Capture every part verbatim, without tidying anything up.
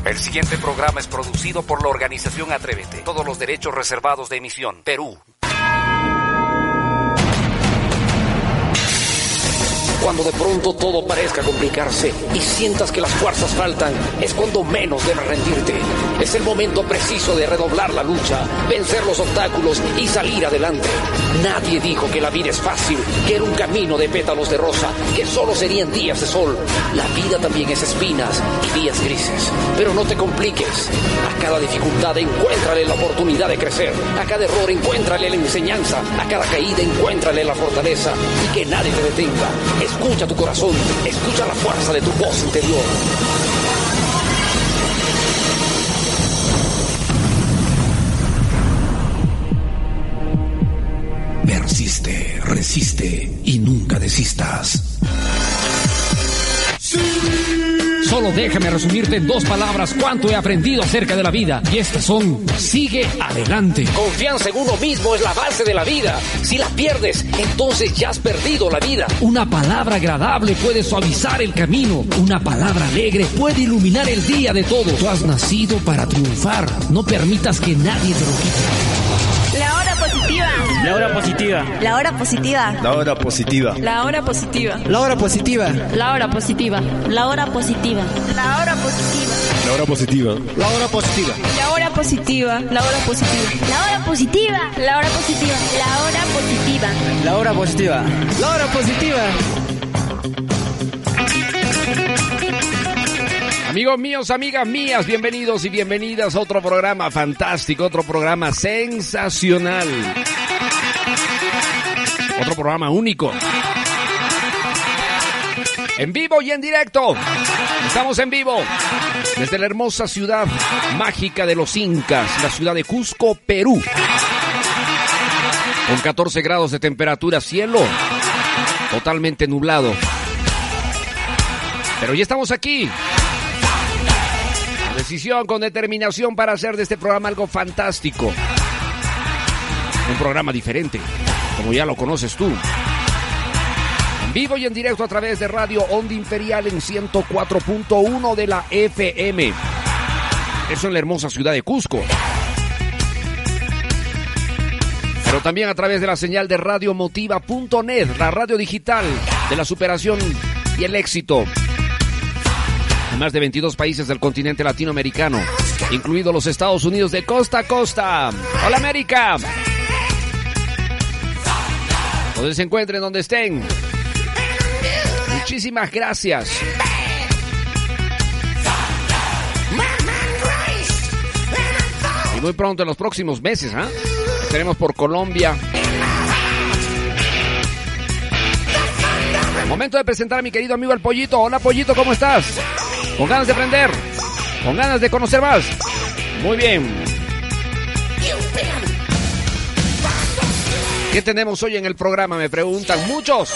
El siguiente programa es producido por la organización Atrévete. Todos los derechos reservados de emisión. Perú. Cuando de pronto todo parezca complicarse y sientas que las fuerzas faltan, es cuando menos debes rendirte. Es el momento preciso de redoblar la lucha, vencer los obstáculos y salir adelante. Nadie dijo que la vida es fácil, que era un camino de pétalos de rosa, que solo serían días de sol. La vida también es espinas y días grises. Pero no te compliques. A cada dificultad encuéntrale la oportunidad de crecer. A cada error encuéntrale la enseñanza. A cada caída encuéntrale la fortaleza. Y que nadie te detenga. Escucha tu corazón, escucha la fuerza de tu voz interior. Persiste, resiste y nunca desistas. Sí. Solo déjame resumirte en dos palabras cuánto he aprendido acerca de la vida. Y estas son: sigue adelante. Confianza en uno mismo es la base de la vida. Si la pierdes, entonces ya has perdido la vida. Una palabra agradable puede suavizar el camino. Una palabra alegre puede iluminar el día de todos. Tú has nacido para triunfar. No permitas que nadie te lo quite. La hora positiva. La hora positiva. La hora positiva. La hora positiva. La hora positiva. La hora positiva. La hora positiva. La hora positiva. La hora positiva. La hora positiva. La hora positiva. La hora positiva. La hora positiva. La hora positiva. La hora positiva. La hora positiva. La hora positiva. La hora positiva. Amigos míos, amigas mías, bienvenidos y bienvenidas a otro programa fantástico, otro programa sensacional, otro programa único, en vivo y en directo. Estamos en vivo desde la hermosa ciudad mágica de los Incas, la ciudad de Cusco, Perú, con catorce grados de temperatura, cielo totalmente nublado, pero ya estamos aquí. Decisión, con determinación para hacer de este programa algo fantástico. Un programa diferente, como ya lo conoces tú. En vivo y en directo a través de Radio Onda Imperial en ciento cuatro punto uno de la F M. Eso en la hermosa ciudad de Cusco. Pero también a través de la señal de radio motiva punto net, la radio digital de la superación y el éxito. En más de veintidós países del continente latinoamericano, incluidos los Estados Unidos de costa a costa. ¡Hola, América! Donde se encuentren, donde estén. Muchísimas gracias. Y muy pronto, en los próximos meses, ¿ah? ¿eh? Estaremos por Colombia. Momento de presentar a mi querido amigo el Pollito. Hola, Pollito, ¿cómo estás? ¿Con ganas de aprender? ¿Con ganas de conocer más? Muy bien. ¿Qué tenemos hoy en el programa? Me preguntan muchos.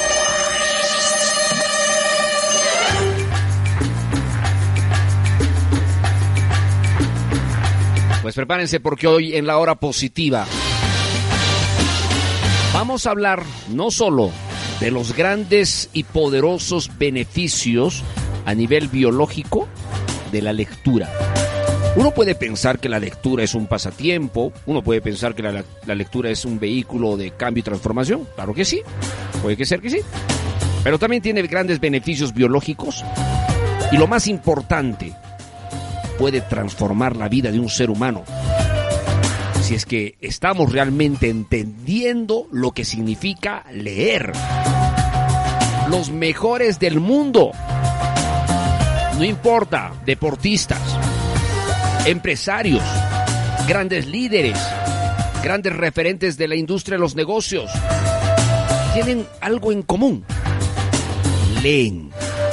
Pues prepárense, porque hoy en la hora positiva vamos a hablar no solo de los grandes y poderosos beneficios a nivel biológico de la lectura. Uno puede pensar que la lectura es un pasatiempo, uno puede pensar que la, la lectura es un vehículo de cambio y transformación. Claro que sí, puede que ser que sí. Pero también tiene grandes beneficios biológicos y, lo más importante, puede transformar la vida de un ser humano. Si es que estamos realmente entendiendo lo que significa leer. Los mejores del mundo, no importa, deportistas, empresarios, grandes líderes, grandes referentes de la industria de los negocios, tienen algo en común: leen,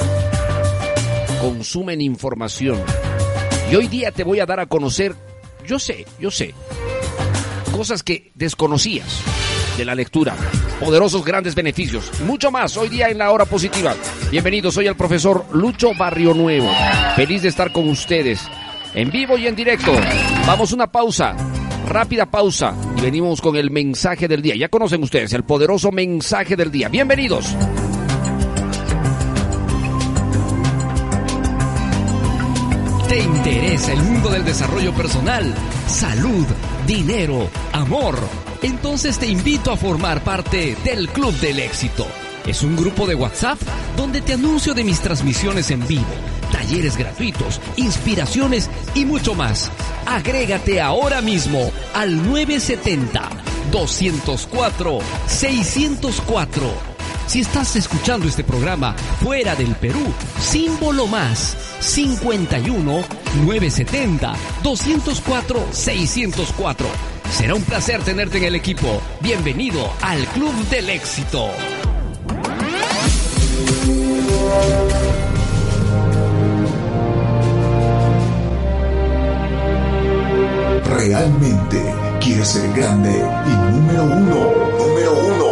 consumen información. Y hoy día te voy a dar a conocer, yo sé, yo sé, cosas que desconocías de la lectura, poderosos grandes beneficios, mucho más hoy día en la hora positiva. Bienvenidos, soy el profesor Lucho Barrio Nuevo, feliz de estar con ustedes en vivo y en directo. Vamos a una pausa, rápida pausa, y venimos con el mensaje del día. Ya conocen ustedes el poderoso mensaje del día. Bienvenidos. ¿Te interesa el mundo del desarrollo personal, salud, dinero, amor? Entonces te invito a formar parte del Club del Éxito. Es un grupo de WhatsApp donde te anuncio de mis transmisiones en vivo, talleres gratuitos, inspiraciones y mucho más. Agrégate ahora mismo al nueve siete cero, dos cero cuatro, seis cero cuatro. Si estás escuchando este programa fuera del Perú, símbolo más cincuenta y uno, nueve siete cero, dos cero cuatro, seis cero cuatro. Será un placer tenerte en el equipo. Bienvenido al Club del Éxito. ¿Realmente quieres ser grande y número uno? Número uno.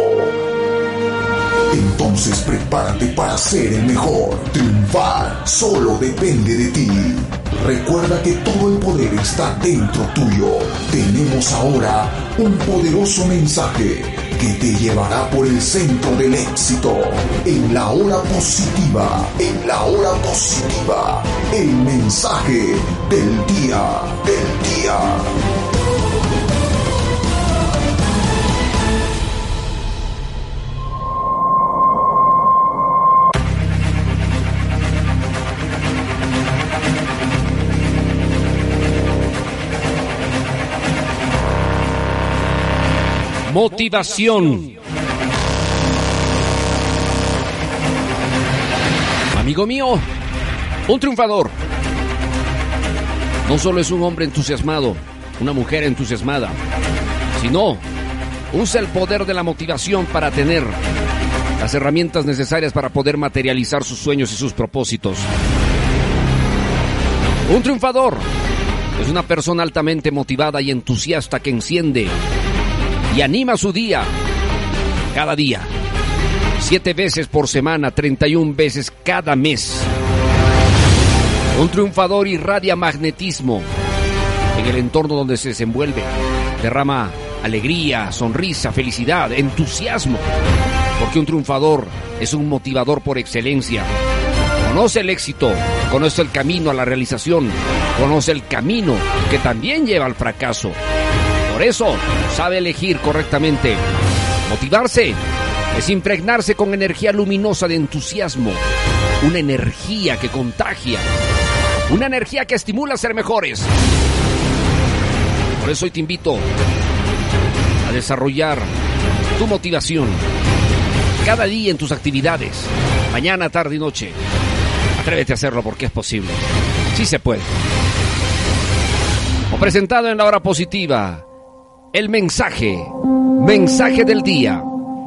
Entonces prepárate para ser el mejor. Triunfar solo depende de ti. Recuerda que todo el poder está dentro tuyo. Tenemos ahora un poderoso mensaje que te llevará por el centro del éxito. En la hora positiva, en la hora positiva, el mensaje del día, del día. Motivación. Amigo mío, un triunfador no solo es un hombre entusiasmado, una mujer entusiasmada, sino usa el poder de la motivación para tener las herramientas necesarias para poder materializar sus sueños y sus propósitos. Un triunfador es una persona altamente motivada y entusiasta que enciende y anima su día, cada día, siete veces por semana, treinta y una veces cada mes. Un triunfador irradia magnetismo en el entorno donde se desenvuelve, derrama alegría, sonrisa, felicidad, entusiasmo, porque un triunfador es un motivador por excelencia. Conoce el éxito, conoce el camino a la realización, conoce el camino que también lleva al fracaso. Por eso, sabe elegir correctamente. Motivarse es impregnarse con energía luminosa de entusiasmo, una energía que contagia, una energía que estimula a ser mejores. Por eso hoy te invito a desarrollar tu motivación cada día en tus actividades, mañana, tarde y noche. Atrévete a hacerlo porque es posible. Sí se puede. O presentado en la hora positiva, el mensaje, mensaje del día.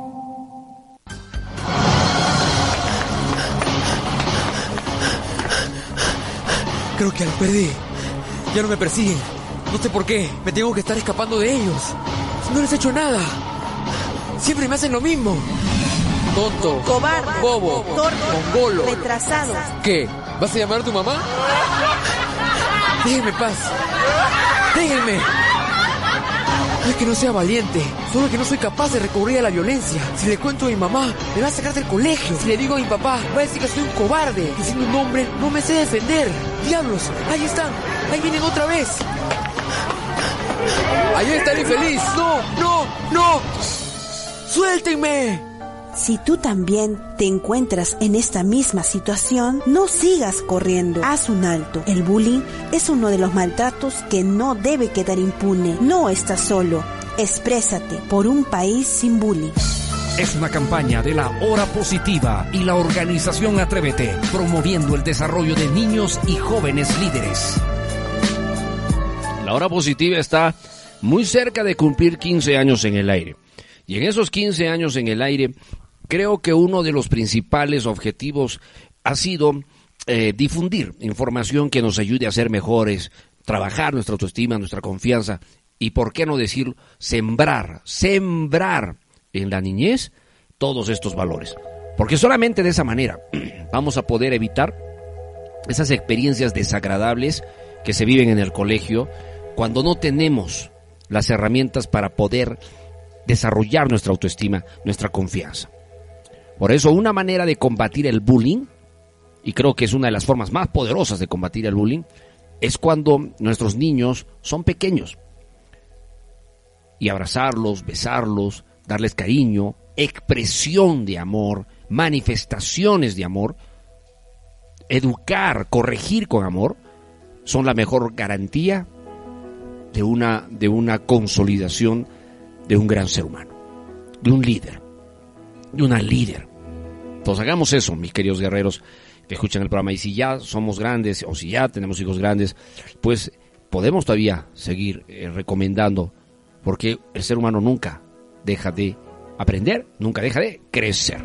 Creo que al perdí. Ya no me persiguen. No sé por qué. Me tengo que estar escapando de ellos. No les he hecho nada. Siempre me hacen lo mismo. Tonto. Cobarde. Bobo. Torpe. Mongolo. Retrasado. ¿Qué? ¿Vas a llamar a tu mamá? Déjenme paz. Déjenme. No es que no sea valiente, solo que no soy capaz de recurrir a la violencia. Si le cuento a mi mamá, me va a sacar del colegio. Si le digo a mi papá, va a decir que soy un cobarde. Y siendo un hombre, no me sé defender. ¡Diablos! ¡Ahí están! ¡Ahí vienen otra vez! ¡Ahí está el infeliz! ¡No! ¡No! ¡No! ¡Suéltenme! Si tú también te encuentras en esta misma situación, no sigas corriendo. Haz un alto. El bullying es uno de los maltratos que no debe quedar impune. No estás solo. Exprésate por un país sin bullying. Es una campaña de la Hora Positiva y la organización Atrévete, promoviendo el desarrollo de niños y jóvenes líderes. La Hora Positiva está muy cerca de cumplir quince años en el aire. Y en esos quince años en el aire, creo que uno de los principales objetivos ha sido eh, difundir información que nos ayude a ser mejores, trabajar nuestra autoestima, nuestra confianza y, por qué no decir, sembrar, sembrar en la niñez todos estos valores. Porque solamente de esa manera vamos a poder evitar esas experiencias desagradables que se viven en el colegio cuando no tenemos las herramientas para poder desarrollar nuestra autoestima, nuestra confianza. Por eso, una manera de combatir el bullying, y creo que es una de las formas más poderosas de combatir el bullying, es cuando nuestros niños son pequeños. Y abrazarlos, besarlos, darles cariño, expresión de amor, manifestaciones de amor, educar, corregir con amor, son la mejor garantía de una, de una consolidación de un gran ser humano, de un líder, de una líder. Entonces hagamos eso, mis queridos guerreros que escuchan el programa, y si ya somos grandes o si ya tenemos hijos grandes, pues podemos todavía seguir eh, recomendando, porque el ser humano nunca deja de aprender, nunca deja de crecer.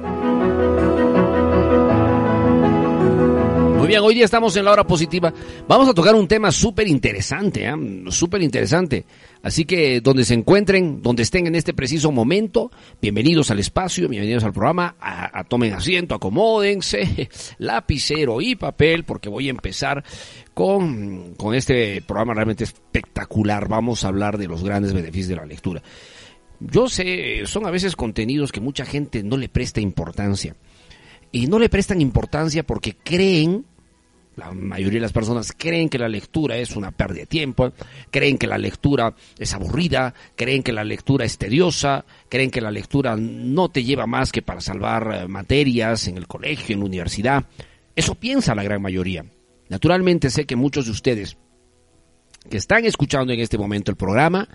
Muy bien, hoy día estamos en la hora positiva. Vamos a tocar un tema súper interesante, ¿eh? súper interesante. Así que donde se encuentren, donde estén en este preciso momento, bienvenidos al espacio, bienvenidos al programa, a, a tomen asiento, acomódense, lapicero y papel, porque voy a empezar con, con este programa realmente espectacular. Vamos a hablar de los grandes beneficios de la lectura. Yo sé, son a veces contenidos que mucha gente no le presta importancia. Y no le prestan importancia porque creen, la mayoría de las personas creen que la lectura es una pérdida de tiempo, creen que la lectura es aburrida, creen que la lectura es tediosa, creen que la lectura no te lleva más que para salvar materias en el colegio, en la universidad. Eso piensa la gran mayoría. Naturalmente sé que muchos de ustedes que están escuchando en este momento el programa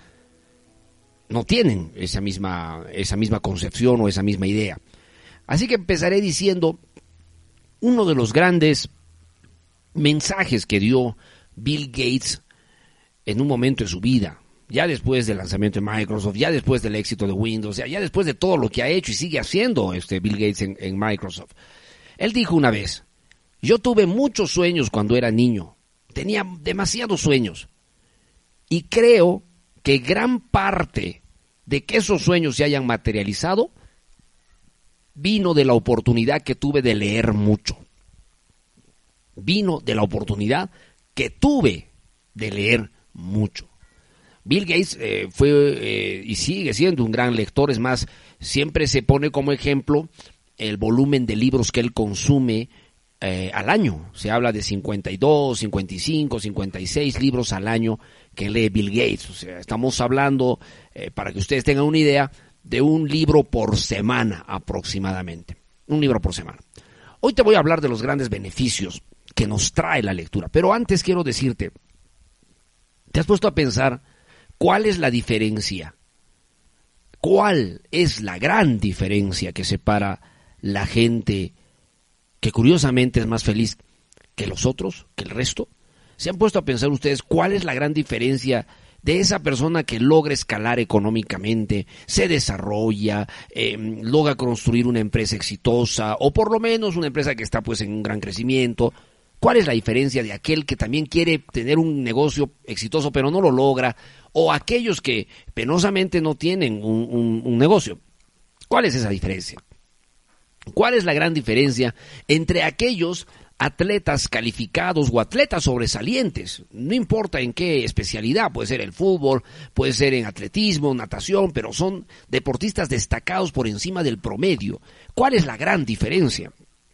no tienen esa misma, esa misma concepción o esa misma idea. Así que empezaré diciendo uno de los grandes mensajes que dio Bill Gates en un momento de su vida, ya después del lanzamiento de Microsoft, ya después del éxito de Windows, ya, ya después de todo lo que ha hecho y sigue haciendo este Bill Gates en, en Microsoft. Él dijo una vez: yo tuve muchos sueños cuando era niño, tenía demasiados sueños, y creo que gran parte de que esos sueños se hayan materializado vino de la oportunidad que tuve de leer mucho. Vino de la oportunidad que tuve de leer mucho. Bill Gates eh, fue eh, y sigue siendo un gran lector. Es más, siempre se pone como ejemplo el volumen de libros que él consume eh, al año. Se habla de cincuenta y dos, cincuenta y cinco, cincuenta y seis libros al año que lee Bill Gates. O sea, estamos hablando, eh, para que ustedes tengan una idea, de un libro por semana aproximadamente. Un libro por semana. Hoy te voy a hablar de los grandes beneficios que nos trae la lectura. Pero antes quiero decirte, ¿te has puesto a pensar cuál es la diferencia? ¿Cuál es la gran diferencia que separa la gente que curiosamente es más feliz que los otros, que el resto? ¿Se han puesto a pensar ustedes cuál es la gran diferencia de esa persona que logra escalar económicamente, se desarrolla, eh, logra construir una empresa exitosa, o por lo menos una empresa que está pues en un gran crecimiento? ¿Cuál es la diferencia de aquel que también quiere tener un negocio exitoso pero no lo logra, o aquellos que penosamente no tienen un, un, un negocio? ¿Cuál es esa diferencia? ¿Cuál es la gran diferencia entre aquellos atletas calificados o atletas sobresalientes? No importa en qué especialidad, puede ser el fútbol, puede ser en atletismo, natación, pero son deportistas destacados por encima del promedio. ¿Cuál es la gran diferencia?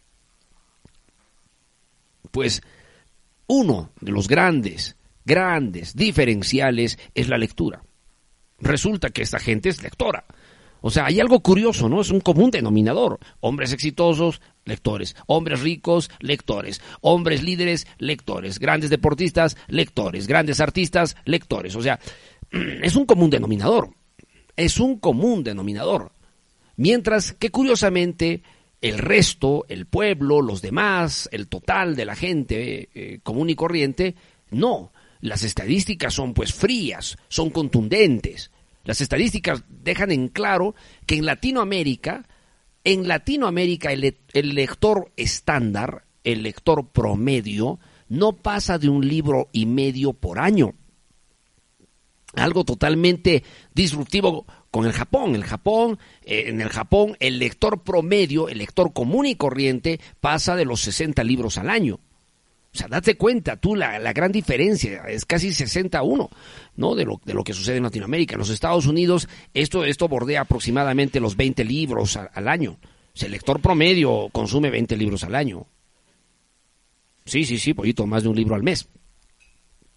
Pues uno de los grandes, grandes diferenciales es la lectura. Resulta que esta gente es lectora. O sea, hay algo curioso, ¿no? Es un común denominador. Hombres exitosos, lectores. Hombres ricos, lectores. Hombres líderes, lectores. Grandes deportistas, lectores. Grandes artistas, lectores. O sea, es un común denominador. Es un común denominador. Mientras que, curiosamente, el resto, el pueblo, los demás, el total de la gente eh, común y corriente, no. Las estadísticas son, pues, frías, son contundentes. Las estadísticas dejan en claro que en Latinoamérica, en Latinoamérica el, el lector estándar, el lector promedio, no pasa de un libro y medio por año. Algo totalmente disruptivo con el Japón. El Japón, eh, en el Japón, el lector promedio, el lector común y corriente, pasa de los sesenta libros al año. O sea, date cuenta tú la, la gran diferencia, es casi sesenta a uno, ¿no? De lo, de lo que sucede en Latinoamérica. En los Estados Unidos esto, esto bordea aproximadamente los veinte libros a, al año. O sea, el lector promedio consume veinte libros al año. Sí, sí, sí, poquito más de un libro al mes.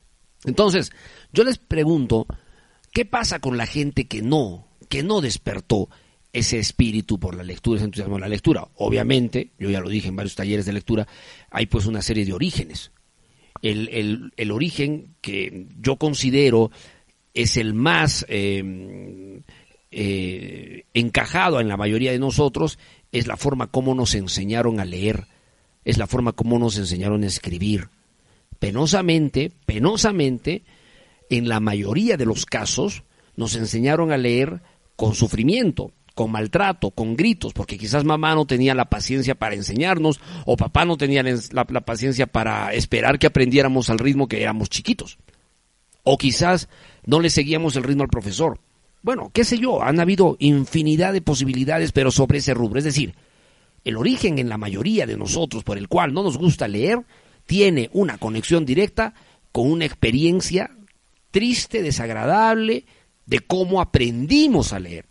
Entonces, yo les pregunto, ¿qué pasa con la gente que no, que no despertó ese espíritu por la lectura, ese entusiasmo por la lectura? Obviamente, yo ya lo dije en varios talleres de lectura, hay pues una serie de orígenes. El, el, el origen que yo considero es el más eh, eh, encajado en la mayoría de nosotros, es la forma como nos enseñaron a leer, es la forma como nos enseñaron a escribir. Penosamente, penosamente, en la mayoría de los casos, nos enseñaron a leer con sufrimiento, con maltrato, con gritos, porque quizás mamá no tenía la paciencia para enseñarnos, o papá no tenía la, la paciencia para esperar que aprendiéramos al ritmo que éramos chiquitos. O quizás no le seguíamos el ritmo al profesor. Bueno, qué sé yo, han habido infinidad de posibilidades, pero sobre ese rubro. Es decir, el origen en la mayoría de nosotros por el cual no nos gusta leer, tiene una conexión directa con una experiencia triste, desagradable, de cómo aprendimos a leer.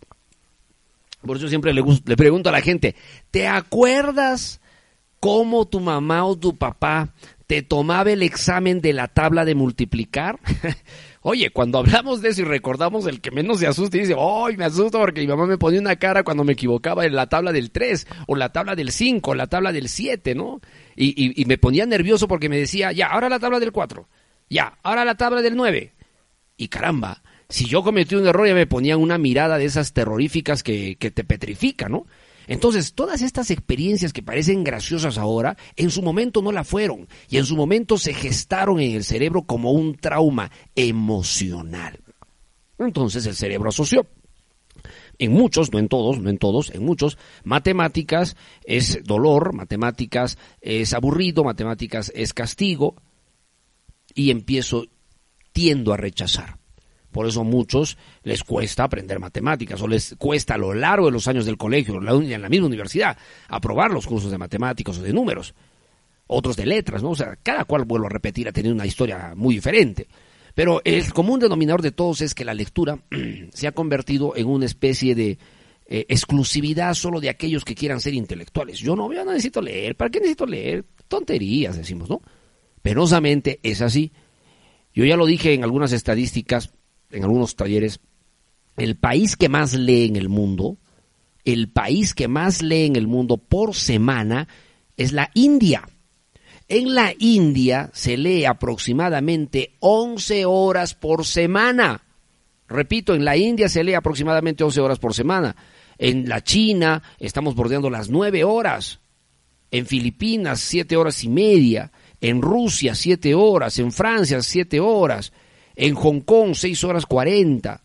Por eso siempre le, le pregunto a la gente, ¿te acuerdas cómo tu mamá o tu papá te tomaba el examen de la tabla de multiplicar? Oye, cuando hablamos de eso y recordamos, el que menos se asusta y dice, ¡ay, me asusto porque mi mamá me ponía una cara cuando me equivocaba en la tabla del tres, o la tabla del cinco, o la tabla del siete, ¿no? Y, y, y me ponía nervioso porque me decía, ya, ahora la tabla del cuatro, ya, ahora la tabla del nueve. Y caramba, si yo cometí un error ya me ponían una mirada de esas terroríficas que, que te petrifica, ¿no? Entonces, todas estas experiencias que parecen graciosas ahora, en su momento no la fueron, y en su momento se gestaron en el cerebro como un trauma emocional. Entonces el cerebro asoció. En muchos, no en todos, no en todos, en muchos, matemáticas es dolor, matemáticas es aburrido, matemáticas es castigo, y empiezo, tiendo a rechazar. Por eso a muchos les cuesta aprender matemáticas, o les cuesta a lo largo de los años del colegio, en la misma universidad, aprobar los cursos de matemáticas o de números. Otros de letras, ¿no? O sea, cada cual, vuelvo a repetir, ha tenido una historia muy diferente. Pero el común denominador de todos es que la lectura se ha convertido en una especie de eh, exclusividad solo de aquellos que quieran ser intelectuales. Yo no, yo no necesito leer, ¿para qué necesito leer? Tonterías, decimos, ¿no? Penosamente es así. Yo ya lo dije en algunas estadísticas, en algunos talleres, el país que más lee en el mundo, el país que más lee en el mundo por semana es la India. En la India se lee aproximadamente once horas por semana. Repito, en la India se lee aproximadamente once horas por semana. En la China estamos bordeando las nueve horas. En Filipinas, siete horas y media. En Rusia, siete horas. En Francia, siete horas. En Hong Kong, seis horas cuarenta.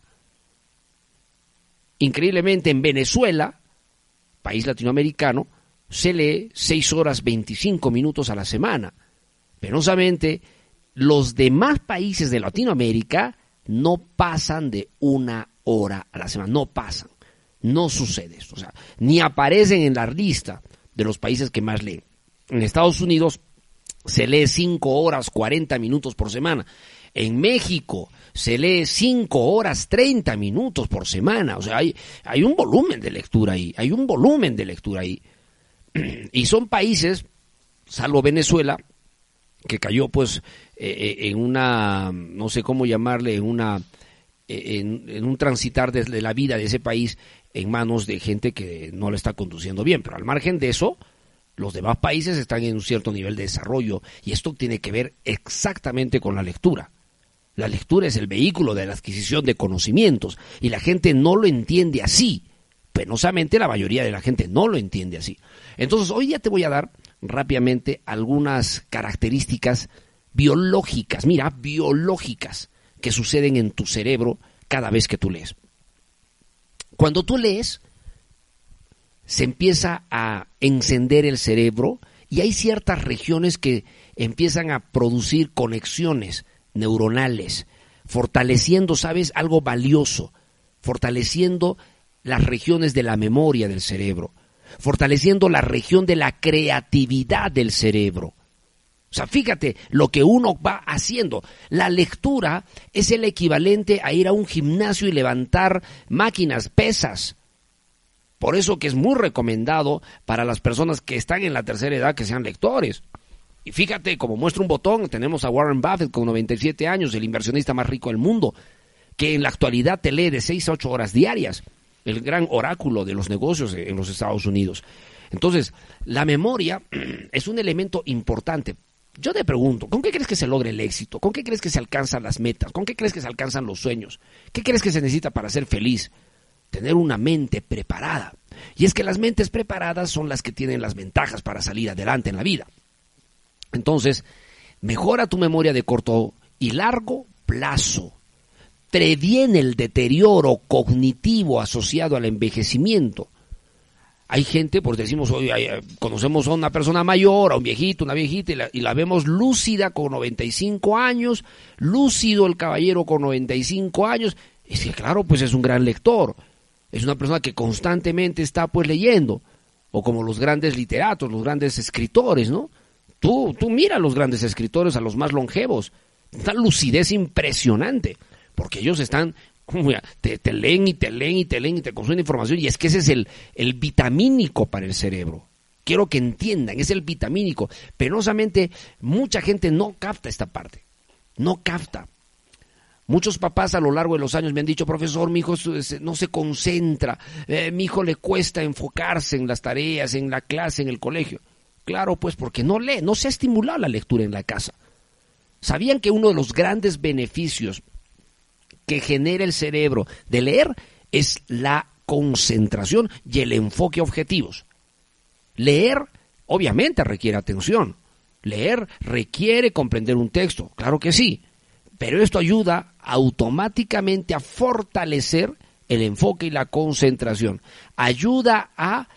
Increíblemente, en Venezuela, país latinoamericano, se lee seis horas veinticinco minutos a la semana. Penosamente, los demás países de Latinoamérica no pasan de una hora a la semana. No pasan. No sucede esto. O sea, ni aparecen en la lista de los países que más leen. En Estados Unidos se lee cinco horas cuarenta minutos por semana. En México se lee cinco horas treinta minutos por semana. O sea, hay, hay un volumen de lectura ahí. Hay un volumen de lectura ahí. Y son países, salvo Venezuela, que cayó pues eh, en una, no sé cómo llamarle, en una, en, en un transitar de, de la vida de ese país en manos de gente que no le está conduciendo bien. Pero al margen de eso, los demás países están en un cierto nivel de desarrollo, y esto tiene que ver exactamente con la lectura. La lectura es el vehículo de la adquisición de conocimientos, y la gente no lo entiende así. Penosamente la mayoría de la gente no lo entiende así. Entonces hoy ya te voy a dar rápidamente algunas características biológicas, mira, biológicas, que suceden en tu cerebro cada vez que tú lees. Cuando tú lees, se empieza a encender el cerebro y hay ciertas regiones que empiezan a producir conexiones neuronales, fortaleciendo, ¿sabes?, algo valioso, fortaleciendo las regiones de la memoria del cerebro, fortaleciendo la región de la creatividad del cerebro. O sea, fíjate lo que uno va haciendo. La lectura es el equivalente a ir a un gimnasio y levantar máquinas, pesas. Por eso que es muy recomendado para las personas que están en la tercera edad que sean lectores. Y fíjate, como muestra un botón, tenemos a Warren Buffett con noventa y siete años, el inversionista más rico del mundo, que en la actualidad te lee de seis a ocho horas diarias, el gran oráculo de los negocios en los Estados Unidos. Entonces, la memoria es un elemento importante. Yo te pregunto, ¿con qué crees que se logra el éxito? ¿Con qué crees que se alcanzan las metas? ¿Con qué crees que se alcanzan los sueños? ¿Qué crees que se necesita para ser feliz? Tener una mente preparada. Y es que las mentes preparadas son las que tienen las ventajas para salir adelante en la vida. Entonces, mejora tu memoria de corto y largo plazo. Previene el deterioro cognitivo asociado al envejecimiento. Hay gente, pues decimos, hoy conocemos a una persona mayor, a un viejito, una viejita, y la, y la vemos lúcida con noventa y cinco años, lúcido el caballero con noventa y cinco años. Y sí, claro, pues es un gran lector. Es una persona que constantemente está pues leyendo. O como los grandes literatos, los grandes escritores, ¿no? Tú, tú mira a los grandes escritores, a los más longevos. Una lucidez impresionante. Porque ellos están, te, te leen y te leen y te leen y te consumen información. Y es que ese es el, el vitamínico para el cerebro. Quiero que entiendan, es el vitamínico. Penosamente, mucha gente no capta esta parte. No capta. Muchos papás a lo largo de los años me han dicho, profesor, mi hijo no se concentra, eh, mi hijo le cuesta enfocarse en las tareas, en la clase, en el colegio. Claro, pues porque no lee, no se ha estimulado la lectura en la casa. ¿Sabían que uno de los grandes beneficios que genera el cerebro de leer es la concentración y el enfoque a objetivos? Leer, obviamente, requiere atención. Leer requiere comprender un texto, claro que sí. Pero esto ayuda automáticamente a fortalecer el enfoque y la concentración. Ayuda a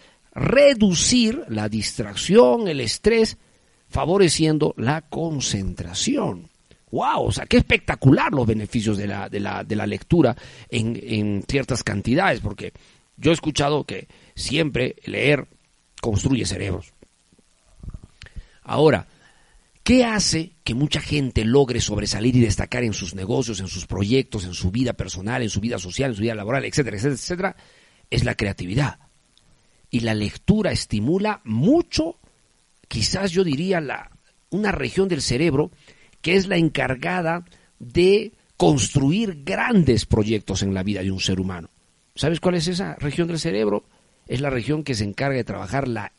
reducir la distracción, el estrés, favoreciendo la concentración. ¡Wow! O sea, qué espectacular los beneficios de la, de la, de la lectura en, en ciertas cantidades, porque yo he escuchado que siempre leer construye cerebros. Ahora, ¿qué hace que mucha gente logre sobresalir y destacar en sus negocios, en sus proyectos, en su vida personal, en su vida social, en su vida laboral, etcétera, etcétera, etcétera? Es la creatividad. Y la lectura estimula mucho, quizás yo diría, la, una región del cerebro que es la encargada de construir grandes proyectos en la vida de un ser humano. ¿Sabes cuál es esa región del cerebro? Es la región que se encarga de trabajar la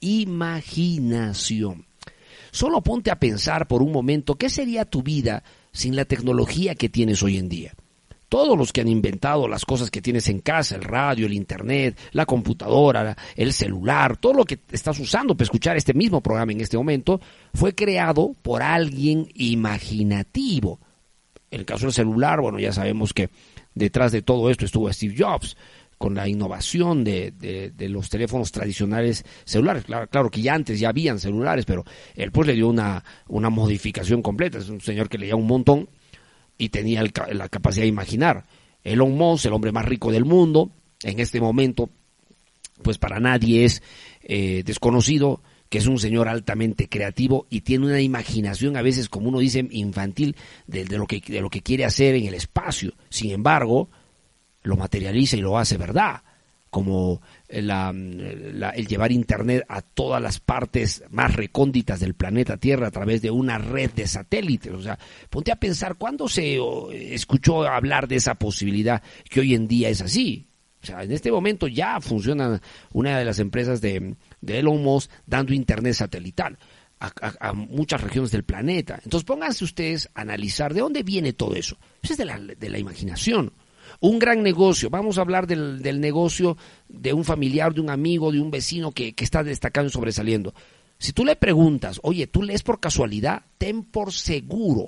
imaginación. Solo ponte a pensar por un momento qué sería tu vida sin la tecnología que tienes hoy en día. Todos los que han inventado las cosas que tienes en casa, el radio, el internet, la computadora, el celular, todo lo que estás usando para escuchar este mismo programa en este momento, fue creado por alguien imaginativo. En el caso del celular, bueno, ya sabemos que detrás de todo esto estuvo Steve Jobs, con la innovación de, de, de los teléfonos tradicionales celulares. Claro, claro que ya antes ya habían celulares, pero él pues le dio una, una modificación completa. Es un señor que leía un montón y tenía el, la capacidad de imaginar. Elon Musk, el hombre más rico del mundo, en este momento, pues para nadie es eh, desconocido que es un señor altamente creativo y tiene una imaginación a veces, como uno dice, infantil de, de, lo que, de lo que quiere hacer en el espacio. Sin embargo, lo materializa y lo hace verdad, como la, la, el llevar internet a todas las partes más recónditas del planeta Tierra a través de una red de satélites. O sea, ponte a pensar, ¿cuándo se escuchó hablar de esa posibilidad que hoy en día es así? O sea, en este momento ya funciona una de las empresas de, de Elon Musk dando internet satelital a, a, a muchas regiones del planeta. Entonces pónganse ustedes a analizar de dónde viene todo eso. Eso es de la, de la imaginación. Un gran negocio, vamos a hablar del, del negocio de un familiar, de un amigo, de un vecino que, que está destacando y sobresaliendo. Si tú le preguntas, oye, ¿tú lees por casualidad? Ten por seguro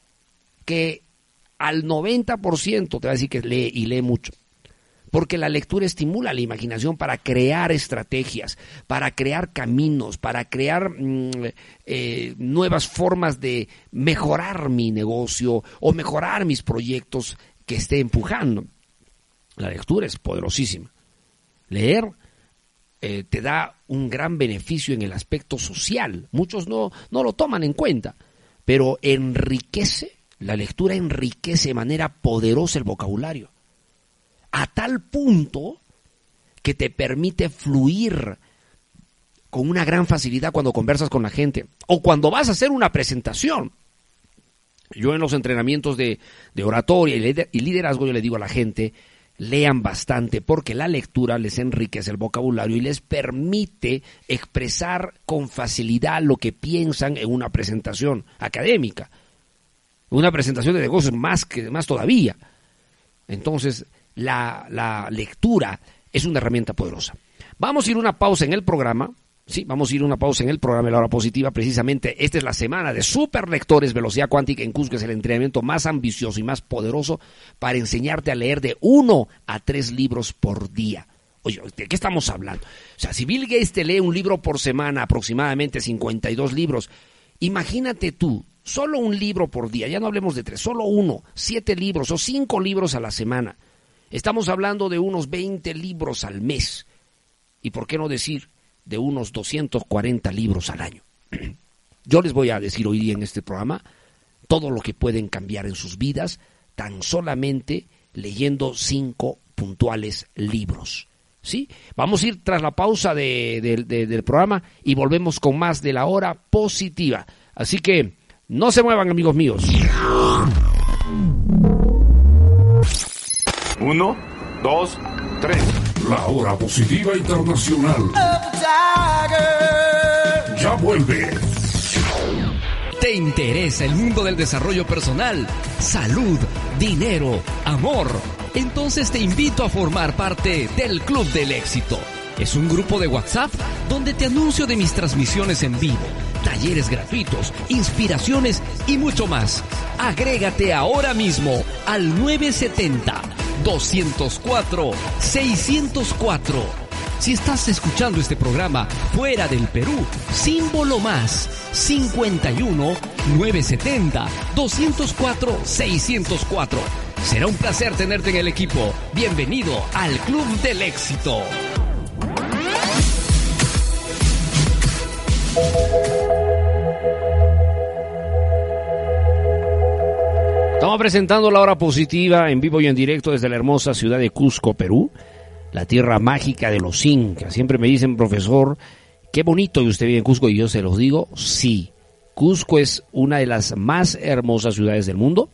que al noventa por ciento te va a decir que lee y lee mucho. Porque la lectura estimula la imaginación para crear estrategias, para crear caminos, para crear mmm, eh, nuevas formas de mejorar mi negocio o mejorar mis proyectos que esté empujando. La lectura es poderosísima. Leer eh, te da un gran beneficio en el aspecto social. Muchos no, no lo toman en cuenta, pero enriquece, la lectura enriquece de manera poderosa el vocabulario, a tal punto que te permite fluir con una gran facilidad cuando conversas con la gente o cuando vas a hacer una presentación. Yo en los entrenamientos de, de oratoria y liderazgo yo le digo a la gente, lean bastante porque la lectura les enriquece el vocabulario y les permite expresar con facilidad lo que piensan en una presentación académica. Una presentación de negocios más, que, más todavía. Entonces, la, la lectura es una herramienta poderosa. Vamos a ir a una pausa en el programa. Sí, vamos a ir a una pausa en el programa de La Hora Positiva. Precisamente esta es la semana de Super Lectores Velocidad Cuántica en Cusco. Es el entrenamiento más ambicioso y más poderoso para enseñarte a leer de uno a tres libros por día. Oye, ¿de qué estamos hablando? O sea, si Bill Gates te lee un libro por semana, aproximadamente cincuenta y dos libros, imagínate tú, solo un libro por día, ya no hablemos de tres, solo uno, siete libros o cinco libros a la semana. Estamos hablando de unos veinte libros al mes. ¿Y por qué no decir de unos doscientos cuarenta libros al año? Yo les voy a decir hoy día en este programa todo lo que pueden cambiar en sus vidas tan solamente leyendo cinco puntuales libros. ¿Sí? Vamos a ir tras la pausa de, de, de, del programa y volvemos con más de La Hora Positiva. Así que no se muevan, amigos míos. Uno, dos, tres. La Hora Positiva Internacional ya vuelve. ¿Te interesa el mundo del desarrollo personal, salud, dinero, amor? Entonces te invito a formar parte del Club del Éxito. Es un grupo de WhatsApp donde te anuncio de mis transmisiones en vivo, talleres gratuitos, inspiraciones y mucho más. Agrégate ahora mismo al nueve siete cero, dos cero cuatro, seis cero cuatro. Si estás escuchando este programa fuera del Perú, símbolo más cincuenta y uno, nueve siete cero, dos cero cuatro, seis cero cuatro. Será un placer tenerte en el equipo. Bienvenido al Club del Éxito. Estamos presentando La Hora Positiva en vivo y en directo desde la hermosa ciudad de Cusco, Perú, la tierra mágica de los incas. Siempre me dicen, profesor, qué bonito que usted vive en Cusco, y yo se los digo, sí. Cusco es una de las más hermosas ciudades del mundo,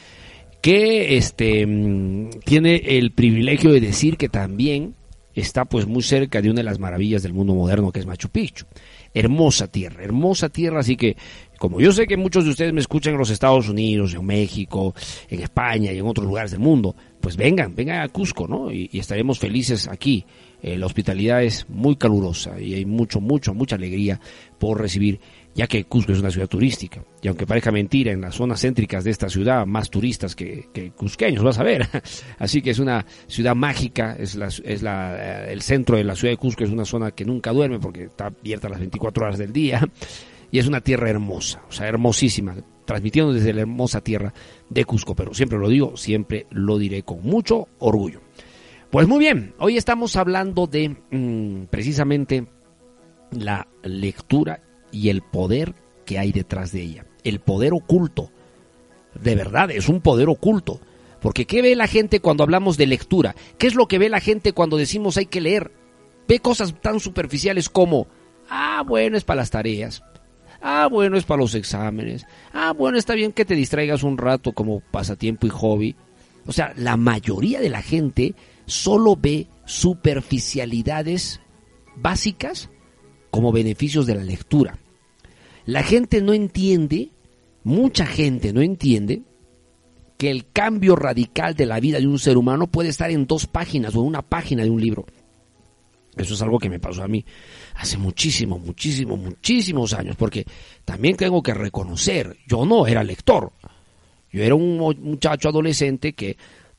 que este tiene el privilegio de decir que también está pues muy cerca de una de las maravillas del mundo moderno, que es Machu Picchu. Hermosa tierra, hermosa tierra, así que como yo sé que muchos de ustedes me escuchan en los Estados Unidos, en México, en España y en otros lugares del mundo, pues vengan, vengan a Cusco, ¿no? Y, y estaremos felices aquí. Eh, la hospitalidad es muy calurosa y hay mucho, mucho, mucha alegría por recibir, ya que Cusco es una ciudad turística. Y aunque parezca mentira, en las zonas céntricas de esta ciudad, más turistas que, que cusqueños, vas a ver. Así que es una ciudad mágica, es la, es la, el centro de la ciudad de Cusco, es una zona que nunca duerme porque está abierta las veinticuatro horas del día. Y es una tierra hermosa, o sea, hermosísima, transmitiendo desde la hermosa tierra de Cusco, pero siempre lo digo, siempre lo diré con mucho orgullo. Pues muy bien, hoy estamos hablando de mmm, precisamente la lectura y el poder que hay detrás de ella, el poder oculto. De verdad, es un poder oculto, porque ¿qué ve la gente cuando hablamos de lectura? ¿Qué es lo que ve la gente cuando decimos hay que leer? Ve cosas tan superficiales como, ah, bueno, es para las tareas. Ah, bueno, es para los exámenes. Ah, bueno, está bien que te distraigas un rato como pasatiempo y hobby. O sea, la mayoría de la gente solo ve superficialidades básicas como beneficios de la lectura. La gente no entiende, mucha gente no entiende, que el cambio radical de la vida de un ser humano puede estar en dos páginas o en una página de un libro. Eso es algo que me pasó a mí hace muchísimo, muchísimo, muchísimos años, porque también tengo que reconocer, yo no era lector, yo era un muchacho adolescente que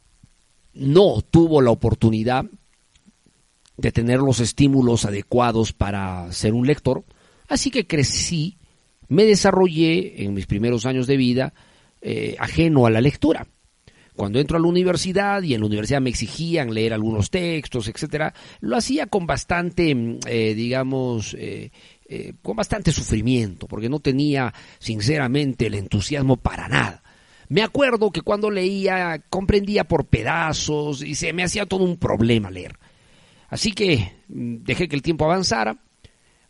no tuvo la oportunidad de tener los estímulos adecuados para ser un lector, así que crecí, me desarrollé en mis primeros años de vida eh, ajeno a la lectura. Cuando entro a la universidad y en la universidad me exigían leer algunos textos, etcétera, lo hacía con bastante, eh, digamos, eh, eh, con bastante sufrimiento, porque no tenía, sinceramente, el entusiasmo para nada. Me acuerdo que cuando leía, comprendía por pedazos y se me hacía todo un problema leer. Así que dejé que el tiempo avanzara.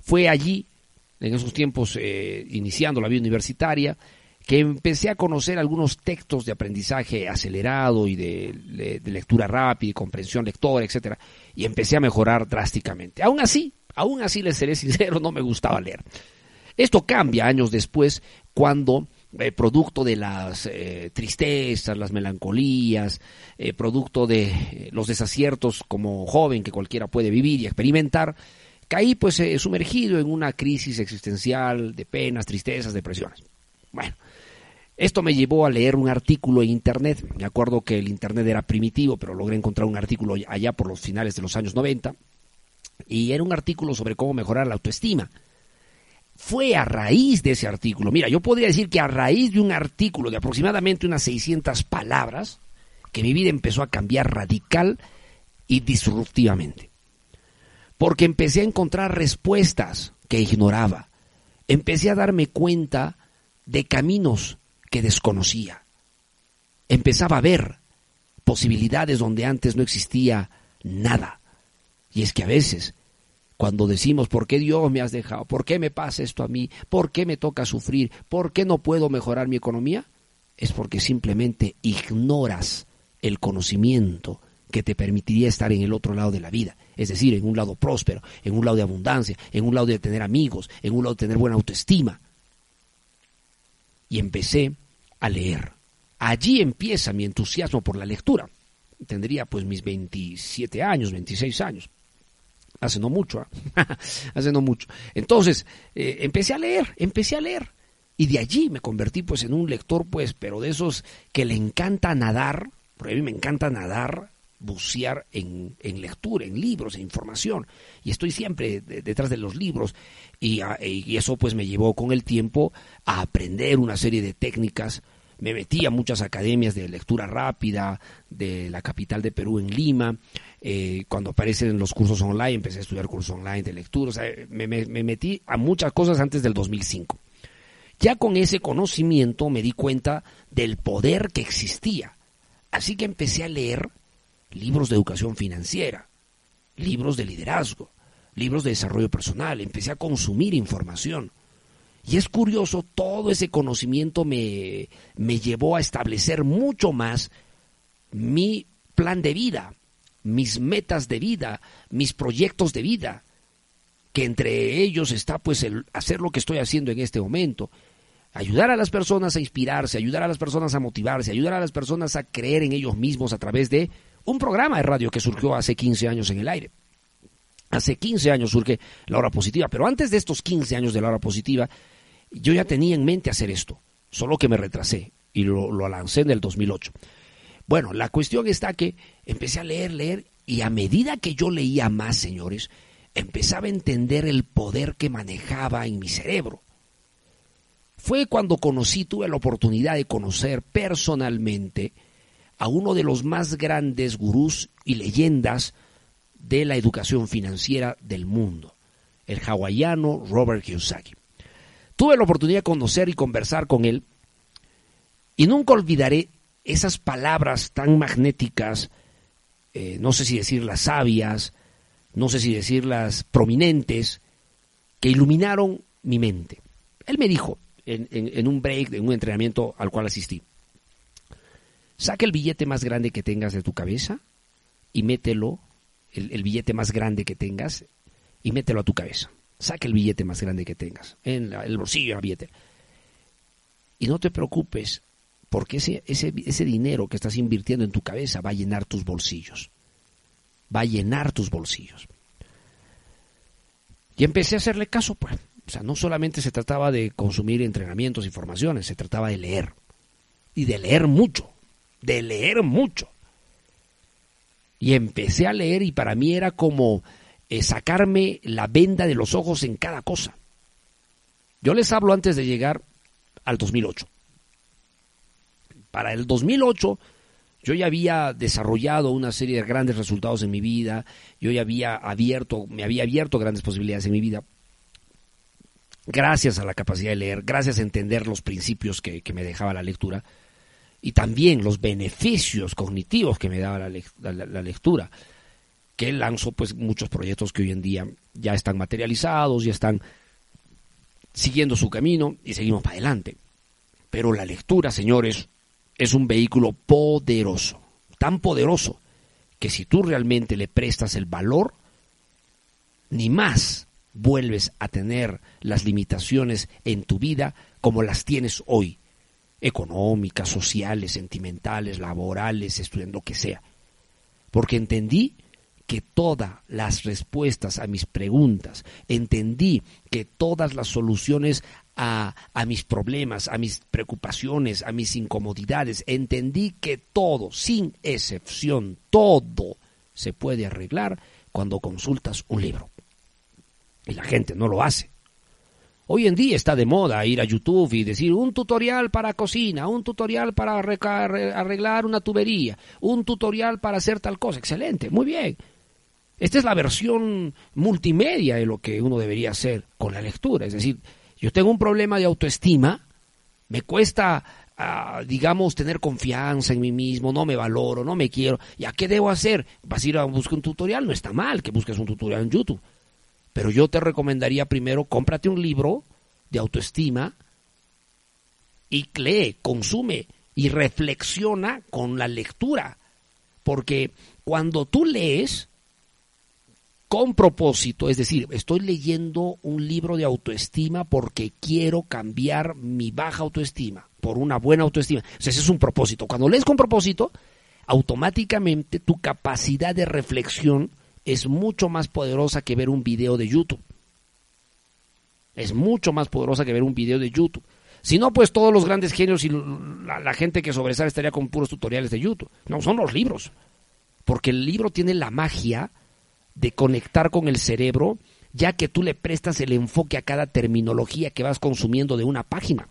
Fue allí, en esos tiempos, eh, iniciando la vida universitaria, que empecé a conocer algunos textos de aprendizaje acelerado y de, de, de lectura rápida y comprensión lectora, etcétera, y empecé a mejorar drásticamente. Aún así, aún así les seré sincero, no me gustaba leer. Esto cambia años después cuando, eh, producto de las eh, tristezas, las melancolías, eh, producto de eh, los desaciertos como joven que cualquiera puede vivir y experimentar, caí pues eh, sumergido en una crisis existencial de penas, tristezas, depresiones. Bueno, esto me llevó a leer un artículo en internet. Me acuerdo que el internet era primitivo, pero logré encontrar un artículo allá por los finales de los años noventa, y era un artículo sobre cómo mejorar la autoestima. Fue a raíz de ese artículo, mira, yo podría decir que a raíz de un artículo de aproximadamente unas seiscientas palabras, que mi vida empezó a cambiar radical y disruptivamente. Porque empecé a encontrar respuestas que ignoraba. Empecé a darme cuenta de caminos que desconocía. Empezaba a ver posibilidades donde antes no existía nada. Y es que a veces, cuando decimos, ¿por qué Dios me has dejado? ¿Por qué me pasa esto a mí? ¿Por qué me toca sufrir? ¿Por qué no puedo mejorar mi economía? Es porque simplemente ignoras el conocimiento que te permitiría estar en el otro lado de la vida. Es decir, en un lado próspero, en un lado de abundancia, en un lado de tener amigos, en un lado de tener buena autoestima. Y empecé a leer. Allí empieza mi entusiasmo por la lectura. Tendría pues mis veintisiete años, veintiséis años. Hace no mucho, ¿eh? Hace no mucho. Entonces, eh, empecé a leer, empecé a leer. Y de allí me convertí pues en un lector, pues, pero de esos que le encanta nadar, porque a mí me encanta nadar, bucear en, en lectura, en libros, en información. Y estoy siempre de, detrás de los libros. Y, a, y eso pues me llevó con el tiempo a aprender una serie de técnicas. Me metí a muchas academias de lectura rápida de la capital de Perú, en Lima. Eh, cuando aparecen los cursos online, empecé a estudiar cursos online de lectura. O sea, me, me, me metí a muchas cosas antes del dos mil cinco. Ya con ese conocimiento me di cuenta del poder que existía. Así que empecé a leer libros de educación financiera, libros de liderazgo, libros de desarrollo personal. Empecé a consumir información. Y es curioso, todo ese conocimiento me, me llevó a establecer mucho más mi plan de vida, mis metas de vida, mis proyectos de vida, que entre ellos está pues el hacer lo que estoy haciendo en este momento, ayudar a las personas a inspirarse, ayudar a las personas a motivarse, ayudar a las personas a creer en ellos mismos a través de un programa de radio que surgió hace quince años en el aire. Hace quince años surge La Hora Positiva, pero antes de estos quince años de La Hora Positiva, yo ya tenía en mente hacer esto, solo que me retrasé y lo, lo lancé en el dos mil ocho. Bueno, la cuestión está que empecé a leer, leer, y a medida que yo leía más, señores, empezaba a entender el poder que manejaba en mi cerebro. Fue cuando conocí, tuve la oportunidad de conocer personalmente a uno de los más grandes gurús y leyendas de la educación financiera del mundo, el hawaiano Robert Kiyosaki. Tuve la oportunidad de conocer y conversar con él, y nunca olvidaré esas palabras tan magnéticas, eh, no sé si decirlas sabias, no sé si decirlas prominentes, que iluminaron mi mente. Él me dijo, en, en, en un break, en un entrenamiento al cual asistí, saca el billete más grande que tengas de tu cabeza y mételo, el, el billete más grande que tengas, y mételo a tu cabeza. Saca el billete más grande que tengas, en la, el bolsillo, en la billetera. Y no te preocupes, porque ese, ese, ese dinero que estás invirtiendo en tu cabeza va a llenar tus bolsillos. Va a llenar tus bolsillos. Y empecé a hacerle caso, pues. O sea, no solamente se trataba de consumir entrenamientos, informaciones, se trataba de leer. Y de leer mucho. De leer mucho. Y empecé a leer, y para mí era como Eh, sacarme la venda de los ojos en cada cosa. Yo les hablo antes de llegar al dos mil ocho. Para el dos mil ocho yo ya había desarrollado una serie de grandes resultados en mi vida, yo ya había abierto, me había abierto grandes posibilidades en mi vida, gracias a la capacidad de leer, gracias a entender los principios que, que me dejaba la lectura, y también los beneficios cognitivos que me daba la, la, la lectura. que lanzó pues muchos proyectos que hoy en día ya están materializados, ya están siguiendo su camino y seguimos para adelante. Pero la lectura, señores, es un vehículo poderoso, tan poderoso que si tú realmente le prestas el valor, ni más vuelves a tener las limitaciones en tu vida como las tienes hoy, económicas, sociales, sentimentales, laborales, estudiando lo que sea. Porque entendí que todas las respuestas a mis preguntas, entendí que todas las soluciones a, a mis problemas, a mis preocupaciones, a mis incomodidades, entendí que todo, sin excepción, todo se puede arreglar cuando consultas un libro. Y la gente no lo hace. Hoy en día está de moda ir a YouTube y decir un tutorial para cocina, un tutorial para arreglar una tubería, un tutorial para hacer tal cosa. Excelente, muy bien. Esta es la versión multimedia de lo que uno debería hacer con la lectura. Es decir, yo tengo un problema de autoestima, me cuesta, uh, digamos, tener confianza en mí mismo, no me valoro, no me quiero. ¿Y a qué debo hacer? ¿Vas a ir a buscar un tutorial? No está mal que busques un tutorial en YouTube. Pero yo te recomendaría primero, cómprate un libro de autoestima y lee, consume y reflexiona con la lectura. Porque cuando tú lees con propósito, es decir, estoy leyendo un libro de autoestima porque quiero cambiar mi baja autoestima por una buena autoestima. O sea, ese es un propósito. Cuando lees con propósito, automáticamente tu capacidad de reflexión es mucho más poderosa que ver un video de YouTube. Es mucho más poderosa que ver un video de YouTube. Si no, pues todos los grandes genios y la, la gente que sobresale estaría con puros tutoriales de YouTube. No, son los libros. Porque el libro tiene la magia de conectar con el cerebro, ya que tú le prestas el enfoque a cada terminología que vas consumiendo de una página.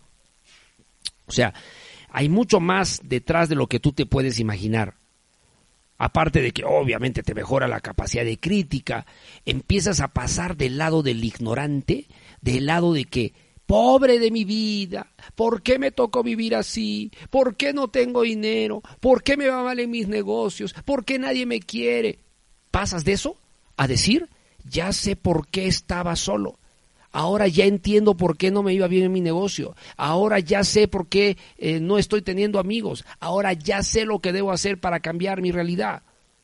O sea, hay mucho más detrás de lo que tú te puedes imaginar. Aparte de que obviamente te mejora la capacidad de crítica, empiezas a pasar del lado del ignorante, del lado de que, pobre de mi vida, ¿por qué me tocó vivir así? ¿Por qué no tengo dinero? ¿Por qué me va mal en mis negocios? ¿Por qué nadie me quiere? Pasas de eso a decir, ya sé por qué estaba solo. Ahora ya entiendo por qué no me iba bien en mi negocio. Ahora ya sé por qué eh, no estoy teniendo amigos. Ahora ya sé lo que debo hacer para cambiar mi realidad.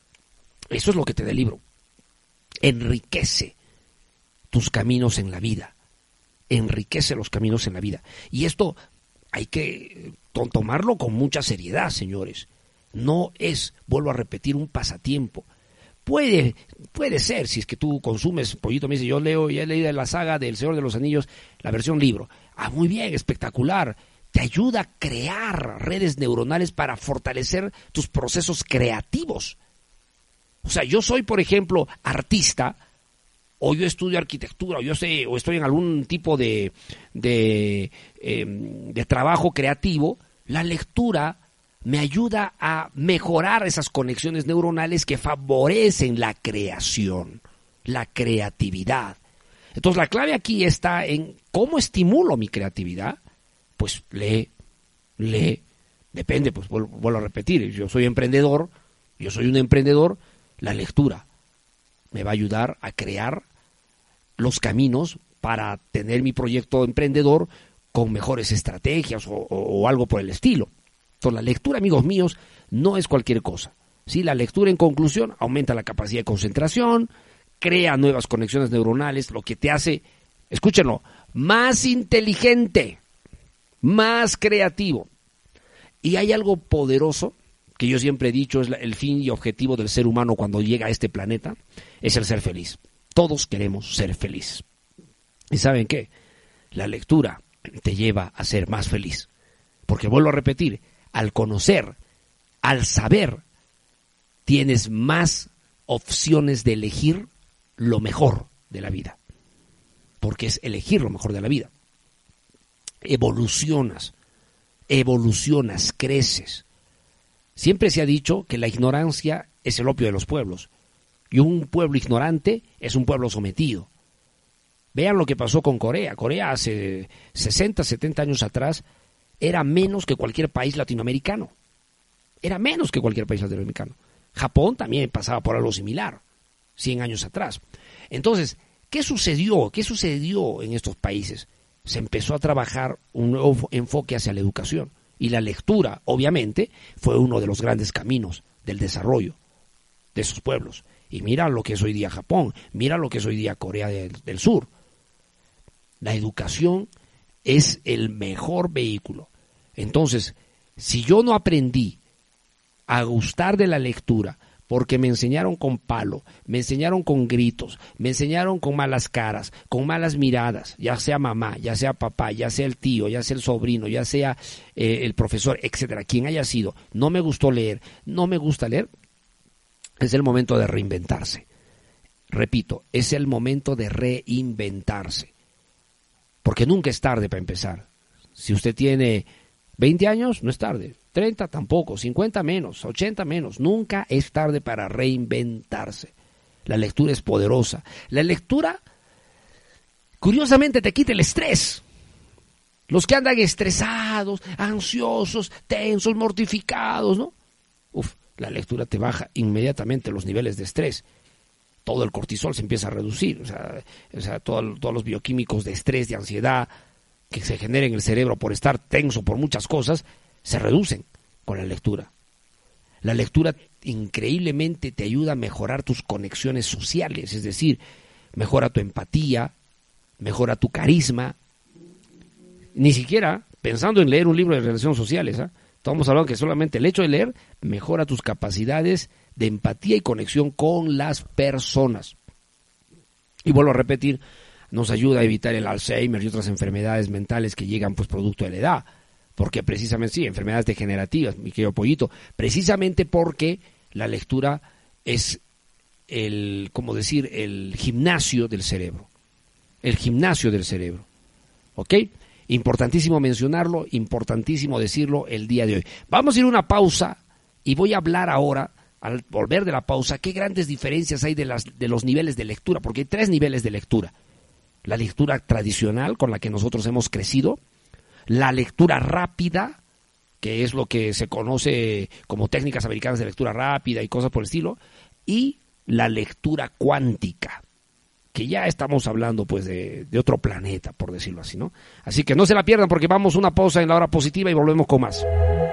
Eso es lo que te da el libro. Enriquece tus caminos en la vida. Enriquece los caminos en la vida. Y esto hay que tomarlo con mucha seriedad, señores. No es, vuelvo a repetir, un pasatiempo. Puede, puede ser, si es que tú consumes, Pollito me dice, yo leo, ya he leído la saga del Señor de los Anillos, la versión libro. Ah, muy bien, espectacular. Te ayuda a crear redes neuronales para fortalecer tus procesos creativos. O sea, yo soy, por ejemplo, artista, o yo estudio arquitectura, o yo sé, o estoy en algún tipo de, de, eh, de trabajo creativo. La lectura me ayuda a mejorar esas conexiones neuronales que favorecen la creación, la creatividad. Entonces la clave aquí está en cómo estimulo mi creatividad. Pues lee, lee, depende, pues vuelvo, vuelvo a repetir, yo soy emprendedor, yo soy un emprendedor, la lectura me va a ayudar a crear los caminos para tener mi proyecto emprendedor con mejores estrategias o, o, o algo por el estilo. Entonces, la lectura, amigos míos, no es cualquier cosa. ¿Sí? La lectura, en conclusión, aumenta la capacidad de concentración, crea nuevas conexiones neuronales, lo que te hace, escúchenlo, más inteligente, más creativo. Y hay algo poderoso, que yo siempre he dicho, es el fin y objetivo del ser humano cuando llega a este planeta, es el ser feliz. Todos queremos ser felices. ¿Y saben qué? La lectura te lleva a ser más feliz. Porque vuelvo a repetir, al conocer, al saber, tienes más opciones de elegir lo mejor de la vida. Porque es elegir lo mejor de la vida. Evolucionas, evolucionas, creces. Siempre se ha dicho que la ignorancia es el opio de los pueblos. Y un pueblo ignorante es un pueblo sometido. Vean lo que pasó con Corea. Corea hace sesenta, setenta años atrás era menos que cualquier país latinoamericano. Era menos que cualquier país latinoamericano. Japón también pasaba por algo similar. cien años atrás. Entonces, ¿qué sucedió? ¿Qué sucedió en estos países? Se empezó a trabajar un nuevo enfoque hacia la educación. Y la lectura, obviamente, fue uno de los grandes caminos del desarrollo de esos pueblos. Y mira lo que es hoy día Japón, mira lo que es hoy día Corea del, del Sur. La educación es el mejor vehículo. Entonces, si yo no aprendí a gustar de la lectura, porque me enseñaron con palo, me enseñaron con gritos, me enseñaron con malas caras, con malas miradas, ya sea mamá, ya sea papá, ya sea el tío, ya sea el sobrino, ya sea eh, el profesor, etcétera, quien haya sido, no me gustó leer, no me gusta leer, es el momento de reinventarse. Repito, es el momento de reinventarse, porque nunca es tarde para empezar. Si usted tiene veinte años, no es tarde. treinta tampoco, cincuenta menos, ochenta menos. Nunca es tarde para reinventarse. La lectura es poderosa. La lectura, curiosamente, te quita el estrés. Los que andan estresados, ansiosos, tensos, mortificados, ¿no? Uf, la lectura te baja inmediatamente los niveles de estrés. Todo el cortisol se empieza a reducir. O sea, o sea todo, todos los bioquímicos de estrés, de ansiedad, que se genera en el cerebro por estar tenso por muchas cosas, se reducen con la lectura. La lectura increíblemente te ayuda a mejorar tus conexiones sociales, es decir, mejora tu empatía, mejora tu carisma. Ni siquiera pensando en leer un libro de relaciones sociales, ¿eh? Estamos hablando que solamente el hecho de leer mejora tus capacidades de empatía y conexión con las personas. Y vuelvo a repetir, nos ayuda a evitar el Alzheimer y otras enfermedades mentales que llegan pues producto de la edad. Porque precisamente, sí, enfermedades degenerativas, mi querido Pollito, precisamente porque la lectura es el, como decir, el gimnasio del cerebro. El gimnasio del cerebro. ¿Ok? Importantísimo mencionarlo, importantísimo decirlo el día de hoy. Vamos a ir a una pausa y voy a hablar ahora, al volver de la pausa, qué grandes diferencias hay de, las, de los niveles de lectura, porque hay tres niveles de lectura. La lectura tradicional con la que nosotros hemos crecido, la lectura rápida, que es lo que se conoce como técnicas americanas de lectura rápida y cosas por el estilo, y la lectura cuántica, que ya estamos hablando pues de, de otro planeta, por decirlo así, ¿no? Así que no se la pierdan porque vamos a una pausa en la hora positiva y volvemos con más.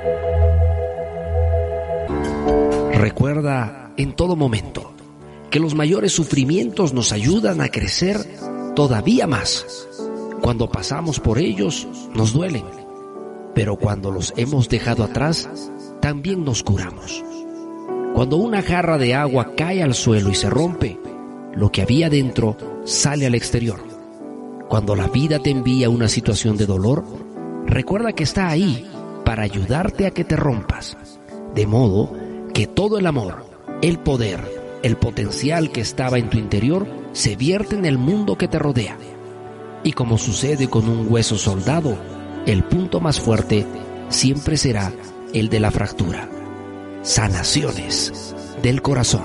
Recuerda en todo momento que los mayores sufrimientos nos ayudan a crecer todavía más. Cuando pasamos por ellos, nos duelen, pero cuando los hemos dejado atrás, también nos curamos. Cuando una jarra de agua cae al suelo y se rompe, lo que había dentro sale al exterior. Cuando la vida te envía una situación de dolor, recuerda que está ahí para ayudarte a que te rompas. De modo que todo el amor, el poder, el potencial que estaba en tu interior se vierte en el mundo que te rodea. Y como sucede con un hueso soldado, el punto más fuerte siempre será el de la fractura. Sanaciones del corazón.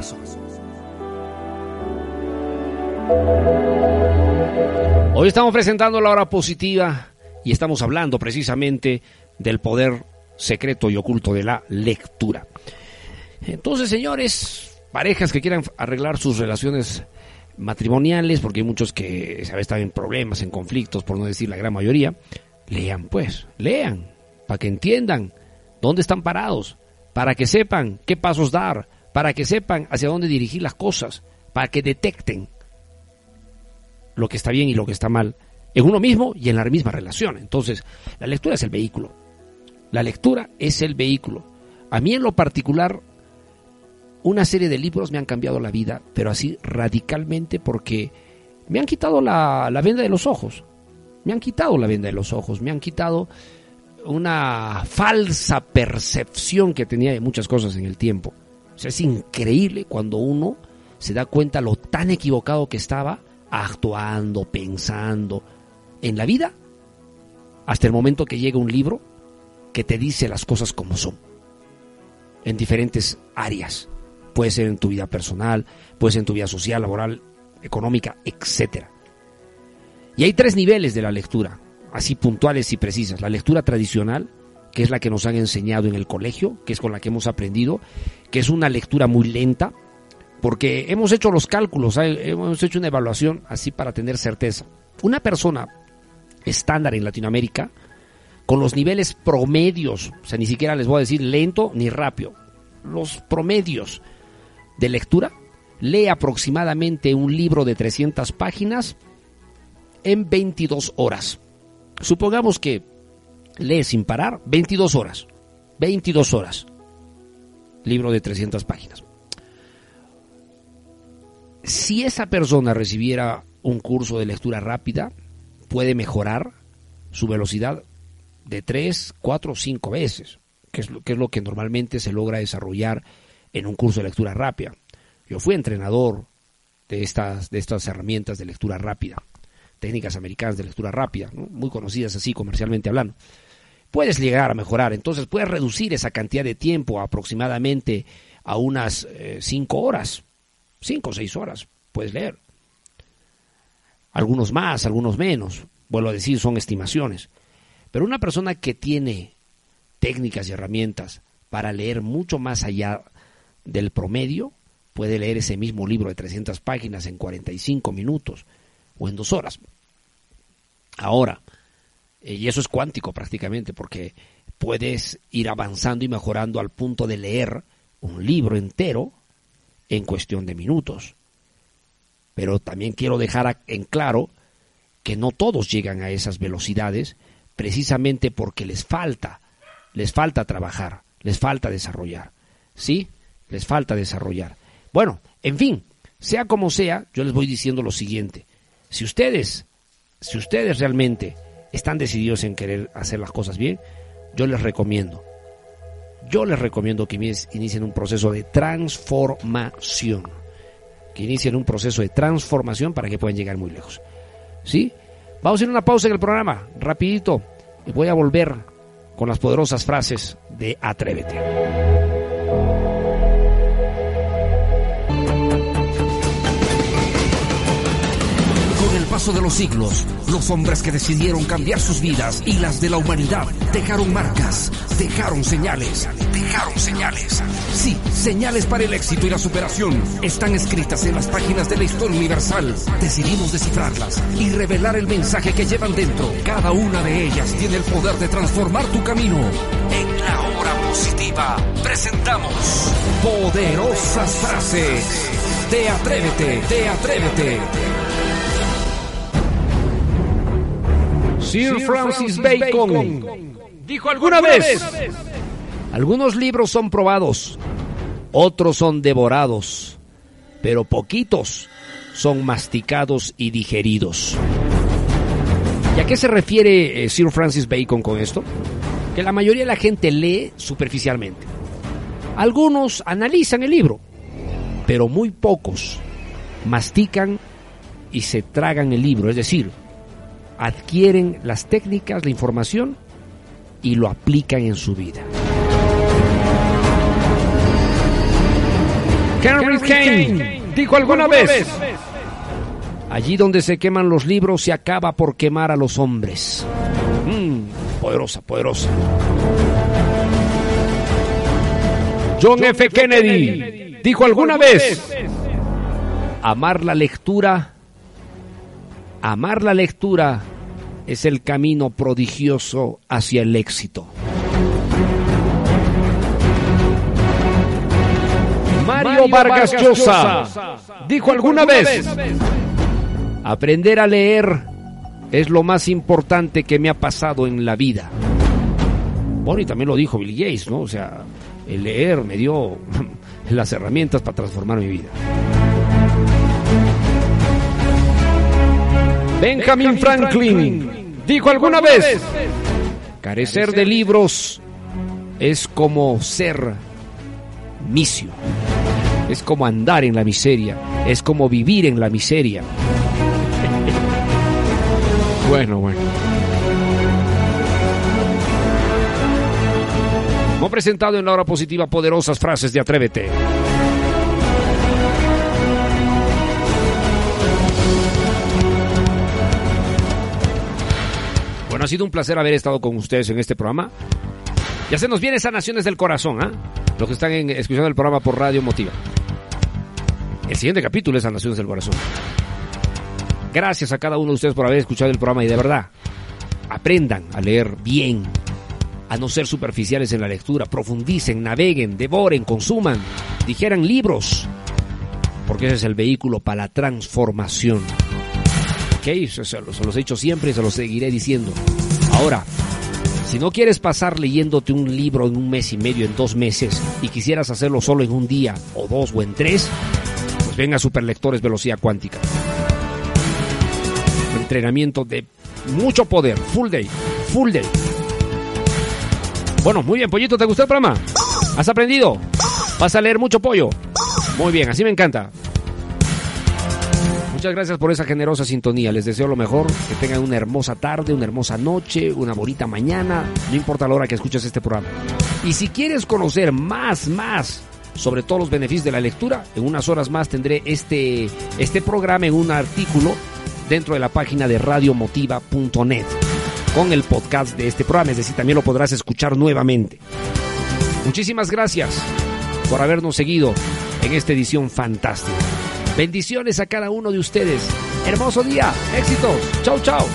Hoy estamos presentando la hora positiva y estamos hablando precisamente del poder secreto y oculto de la lectura. Entonces, señores, parejas que quieran arreglar sus relaciones matrimoniales, porque hay muchos que ¿sabes? Están en problemas, en conflictos, por no decir la gran mayoría, lean pues, lean, para que entiendan dónde están parados, para que sepan qué pasos dar, para que sepan hacia dónde dirigir las cosas, para que detecten lo que está bien y lo que está mal en uno mismo y en la misma relación. Entonces, la lectura es el vehículo. La lectura es el vehículo. A mí en lo particular, una serie de libros me han cambiado la vida, pero así radicalmente, porque me han quitado la, la venda de los ojos. Me han quitado la venda de los ojos, me han quitado una falsa percepción que tenía de muchas cosas en el tiempo. O sea, es increíble cuando uno se da cuenta lo tan equivocado que estaba actuando, pensando en la vida, hasta el momento que llega un libro que te dice las cosas como son, en diferentes áreas. Puede ser en tu vida personal, puede ser en tu vida social, laboral, económica, etcétera. Y hay tres niveles de la lectura, así puntuales y precisas. La lectura tradicional, que es la que nos han enseñado en el colegio, que es con la que hemos aprendido, que es una lectura muy lenta, porque hemos hecho los cálculos, ¿eh? Hemos hecho una evaluación así para tener certeza. Una persona estándar en Latinoamérica, con los niveles promedios, o sea, ni siquiera les voy a decir lento ni rápido, los promedios de lectura, lee aproximadamente un libro de trescientas páginas en veintidós horas. Supongamos que lee sin parar veintidós horas. veintidós horas. Libro de trescientas páginas. Si esa persona recibiera un curso de lectura rápida, puede mejorar su velocidad de tres, cuatro, cinco veces, que es, lo, que es lo que normalmente se logra desarrollar en un curso de lectura rápida. Yo fui entrenador de estas, de estas herramientas de lectura rápida, técnicas americanas de lectura rápida, ¿no? Muy conocidas así comercialmente hablando. Puedes llegar a mejorar, entonces puedes reducir esa cantidad de tiempo aproximadamente a unas eh, cinco horas, cinco o seis horas, puedes leer. Algunos más, algunos menos, vuelvo a decir, son estimaciones. Pero una persona que tiene técnicas y herramientas para leer mucho más allá del promedio, puede leer ese mismo libro de trescientas páginas en cuarenta y cinco minutos o en dos horas. Ahora, y eso es cuántico prácticamente, porque puedes ir avanzando y mejorando al punto de leer un libro entero en cuestión de minutos. Pero también quiero dejar en claro que no todos llegan a esas velocidades, precisamente porque les falta, les falta trabajar, les falta desarrollar, ¿sí? Les falta desarrollar. Bueno, en fin, sea como sea, yo les voy diciendo lo siguiente. Si ustedes, si ustedes realmente están decididos en querer hacer las cosas bien, yo les recomiendo, yo les recomiendo que inicien un proceso de transformación, que inicien un proceso de transformación para que puedan llegar muy lejos, ¿sí? Vamos a ir a una pausa en el programa, rapidito, y voy a volver con las poderosas frases de Atrévete. Con el paso de los siglos, los hombres que decidieron cambiar sus vidas y las de la humanidad dejaron marcas, dejaron señales, dejaron señales. Sí, señales para el éxito y la superación están escritas en las páginas de la historia universal. Decidimos descifrarlas y revelar el mensaje que llevan dentro. Cada una de ellas tiene el poder de transformar tu camino. En la hora positiva presentamos poderosas frases de Atrévete, de Atrévete. Sir Francis Bacon dijo alguna vez: algunos libros son probados, otros son devorados, pero poquitos son masticados y digeridos. ¿Y a qué se refiere eh, Sir Francis Bacon con esto? Que la mayoría de la gente lee superficialmente. Algunos analizan el libro, pero muy pocos mastican y se tragan el libro, es decir, adquieren las técnicas, la información y lo aplican en su vida. Henry Kane dijo alguna vez: allí donde se queman los libros se acaba por quemar a los hombres. Mm, poderosa, poderosa. John F. Kennedy dijo alguna vez: amar la lectura Amar la lectura es el camino prodigioso hacia el éxito. Mario Vargas Llosa dijo alguna vez: aprender a leer es lo más importante que me ha pasado en la vida. Bueno, y también lo dijo Bill Gates, ¿no? O sea, el leer me dio las herramientas para transformar mi vida. Benjamin Franklin dijo alguna vez: carecer de libros es como ser misio, es como andar en la miseria, es como vivir en la miseria. Bueno, bueno. Hemos presentado en la hora positiva poderosas frases de Atrévete. Bueno, ha sido un placer haber estado con ustedes en este programa. Ya se nos viene Sanaciones del Corazón, ¿ah? ¿eh? Los que están en, escuchando el programa por Radio Motiva. El siguiente capítulo es Sanaciones del Corazón. Gracias a cada uno de ustedes por haber escuchado el programa y de verdad, aprendan a leer bien, a no ser superficiales en la lectura, profundicen, naveguen, devoren, consuman, digieran libros, porque ese es el vehículo para la transformación. Ok, se, se, se los he dicho siempre y se los seguiré diciendo. Ahora, si no quieres pasar leyéndote un libro en un mes y medio, en dos meses, y quisieras hacerlo solo en un día, o dos, o en tres, pues venga a Superlectores Velocidad Cuántica. Entrenamiento de mucho poder, full day, full day. Bueno, muy bien, Pollito, ¿te gustó el programa? ¿Has aprendido? ¿Vas a leer mucho, Pollo? Muy bien, así me encanta. Muchas gracias por esa generosa sintonía. Les deseo lo mejor, que tengan una hermosa tarde, una hermosa noche, una bonita mañana, no importa la hora que escuches este programa. Y si quieres conocer más, más sobre todos los beneficios de la lectura, en unas horas más tendré este, este programa en un artículo dentro de la página de radio motiva punto net con el podcast de este programa, es decir, también lo podrás escuchar nuevamente. Muchísimas gracias por habernos seguido en esta edición fantástica. Bendiciones a cada uno de ustedes. Hermoso día, éxitos. Chau, chau.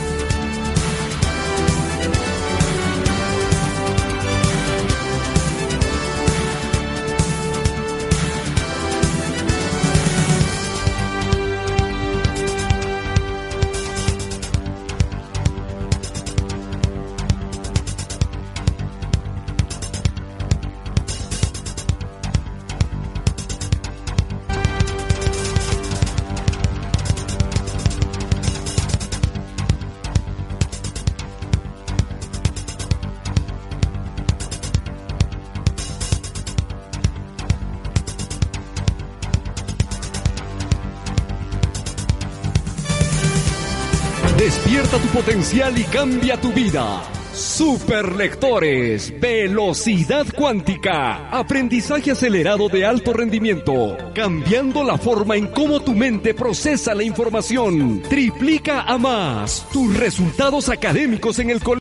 Despierta tu potencial y cambia tu vida. Superlectores, velocidad cuántica, aprendizaje acelerado de alto rendimiento, cambiando la forma en cómo tu mente procesa la información. Triplica a más tus resultados académicos en el colegio.